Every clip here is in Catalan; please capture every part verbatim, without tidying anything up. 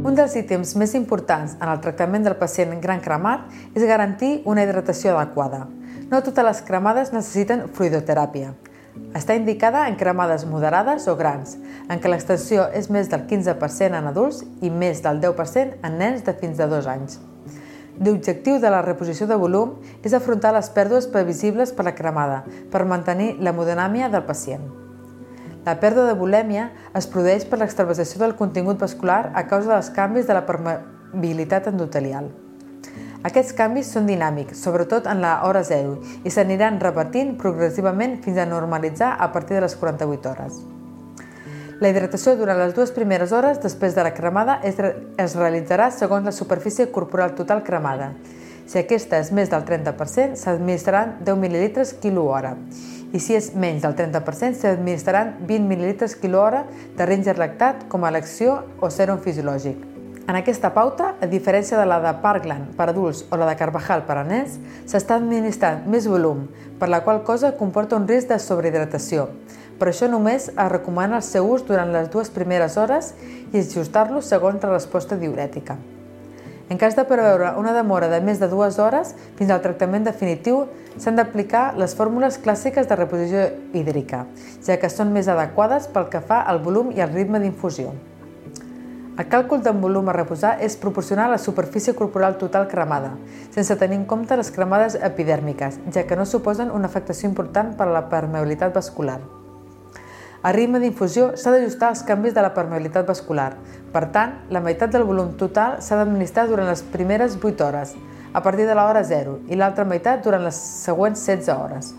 Un dels ítems més importants en el tractament del pacient gran cremat és garantir una hidratació adequada. No totes les cremades necessiten fluidoteràpia. Està indicada en cremades moderades o grans, en què l'extensió és més del quinze per cent en adults i més del deu per cent en nens de fins a dos anys. L'objectiu de la reposició de volum és afrontar les pèrdues previsibles per la cremada per mantenir l'hemodinàmia del pacient. La pèrdua de volèmia es produeix per l'extravasació del contingut vascular a causa dels canvis de la permeabilitat endotelial. Aquests canvis són dinàmics, sobretot en l'hora zero, i s'aniran repartint progressivament fins a normalitzar a partir de les quaranta-vuit hores. La hidratació durant les dues primeres hores després de la cremada es, es realitzarà segons la superfície corporal total cremada. Si aquesta és més del trenta per cent, s'administraran deu mil·lilitres quilo hora. I si és menys del trenta per cent, s'administraran vint mil·lilitres quilo hora de Ringer lactat com a elecció o sèrum fisiològic. En aquesta pauta, a diferència de la de Parkland per adults o la de Carvajal per a nens, s'està administrant més volum, per la qual cosa comporta un risc de sobrehidratació. Per això només es recomana el seu ús durant les dues primeres hores i ajustar-lo segons la resposta diürètica. En cas de preveure una demora de més de dues hores fins al tractament definitiu, s'han d'aplicar les fórmules clàssiques de reposició hídrica, ja que són més adequades pel que fa al volum i al ritme d'infusió. El càlcul del volum a reposar és proporcionar a la superfície corporal total cremada, sense tenir en compte les cremades epidèrmiques, ja que no suposen una afectació important per a la permeabilitat vascular. El ritme d'infusió s'ha d'ajustar als canvis de la permeabilitat vascular. Per tant, la meitat del volum total s'ha d'administrar durant les primeres vuit hores, a partir de l'hora zero, i l'altra meitat durant les següents setze hores.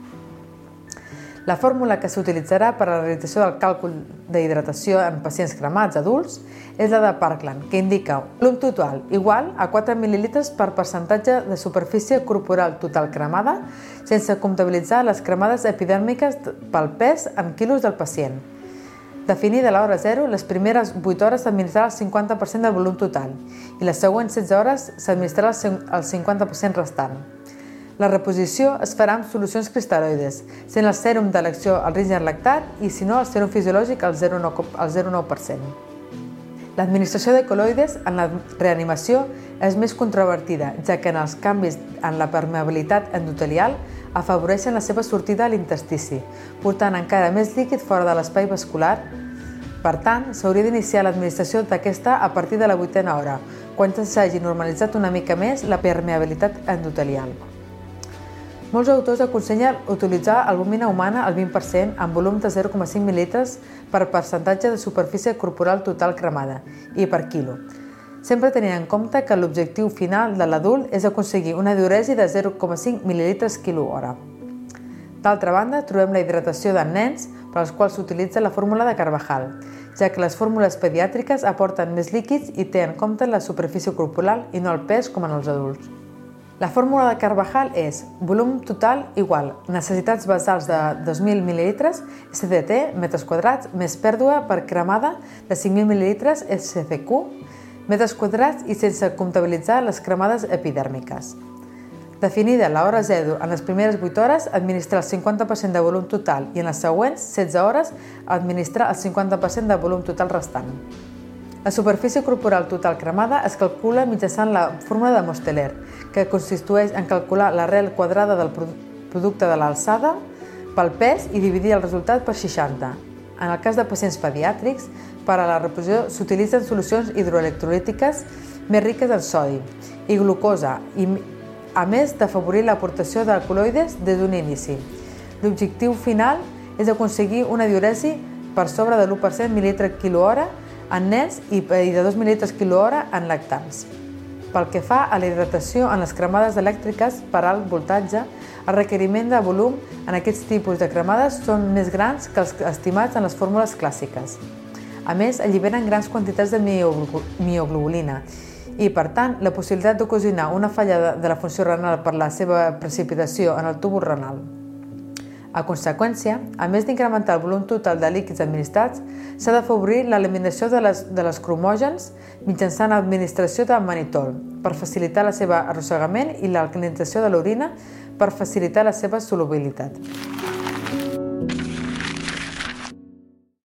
La fórmula que s'utilitzarà per a la realització del càlcul d'hidratació en pacients cremats adults és la de Parkland, que indica volum total igual a quatre mil·lilitres per percentatge de superfície corporal total cremada, sense comptabilitzar les cremades epidèrmiques pel pes en quilos del pacient. Definida a l'hora zero, les primeres vuit hores s'administrarà el cinquanta per cent del volum total i les següents setze hores s'administrarà el cinquanta per cent restant. La reposició es farà amb solucions cristal·loides, sent el sèrum d'elecció el Ringer lactat i, si no, el sèrum fisiològic al zero coma nou per cent. L'administració de col·loides en la reanimació és més controvertida, ja que en els canvis en la permeabilitat endotelial afavoreixen la seva sortida a l'interstici, portant encara més líquid fora de l'espai vascular. Per tant, s'hauria d'iniciar l'administració d'aquesta a partir de la vuitena hora, quan s'hagi normalitzat una mica més la permeabilitat endotelial. Molts autors aconsellen utilitzar albúmina humana al vint per cent amb volum de zero coma cinc mil·lilitres per percentatge de superfície corporal total cremada i per quilo, sempre tenint en compte que l'objectiu final de l'adult és aconseguir una diüresi de zero coma cinc mil·lilitres quilo hora. D'altra banda, trobem la hidratació de nens per als quals s'utilitza la fórmula de Carvajal, ja que les fórmules pediàtriques aporten més líquids i té en compte la superfície corporal i no el pes com en els adults. La fórmula de Carvajal és volum total igual necessitats basals de dos mil mil·lilitres S D T metres quadrats més pèrdua per cremada de cinc mil mil·lilitres S C Q metres quadrats i sense comptabilitzar les cremades epidèrmiques. Definida a l'hora zero, en les primeres vuit hores administrar el cinquanta per cent de volum total i en les següents setze hores administrar el cinquanta per cent de volum total restant. La superfície corporal total cremada es calcula mitjançant la fórmula de Mosteller, que consisteix en calcular l'arrel quadrada del producte de l'alçada pel pes i dividir el resultat per seixanta. En el cas de pacients pediàtrics, per a la reposició s'utilitzen solucions hidroelectrolítiques més riques en sodi i glucosa, i, a més d'afavorir l'aportació de col·loides des d'un inici. L'objectiu final és aconseguir una diüresi per sobre de l'u per cent mil·lilitre quilo hora en nens i de dos mil·lilitres quilo hora en lactants. Pel que fa a la hidratació en les cremades elèctriques per alt voltatge, el requeriment de volum en aquests tipus de cremades són més grans que els estimats en les fórmules clàssiques. A més, alliberen grans quantitats de mioglobulina i, per tant, la possibilitat d'ocasionar una falla de la funció renal per la seva precipitació en el túbul renal. A conseqüència, a més d'incrementar el volum total de líquids administrats, s'ha d'afavorir l'eliminació de les, de les cromògens mitjançant l'administració de manitol per facilitar el seu arrossegament i l'alcalinització de l'orina per facilitar la seva solubilitat.